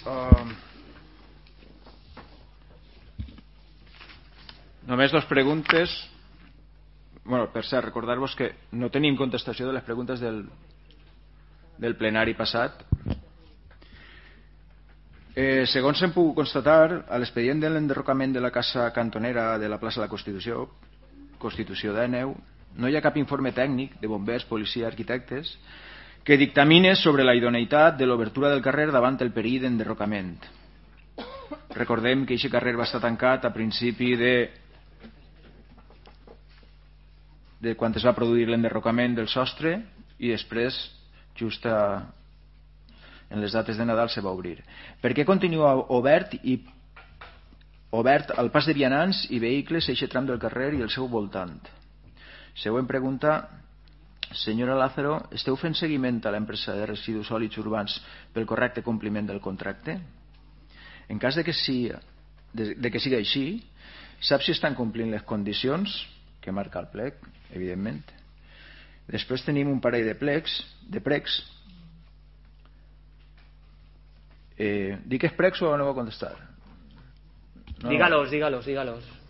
Només dues preguntes. Per cert, recordar-vos que no tenim contestació de les preguntes del plenari passat. Segons hem pogut constatar, a l'expedient de l'enderrocament de la casa cantonera de la plaça de la Constitució d'Àneu, no hi ha cap informe tècnic de bombers, policia, arquitectes que dictamine sobre la idoneïtat de l'obertura del carrer davant el perill d'enderrocament. Recordem que aquest carrer va estar tancat a principi de quan es va produir l'enderrocament del sostre i després, just en les dates de Nadal, se va obrir. Per què continua obert al pas de vianants i vehicles a aquest tram del carrer i el seu voltant? Següent pregunta. Senyora Lázaro, esteu fent seguiment a l'empresa de residus sòlids urbans pel correcte compliment del contracte? En cas de que sigui així, sap si estan complint les condicions que marca el plec, evidentment. Després tenim un parell de pregs. Dic els pregs o no va contestar? No. Dígalos.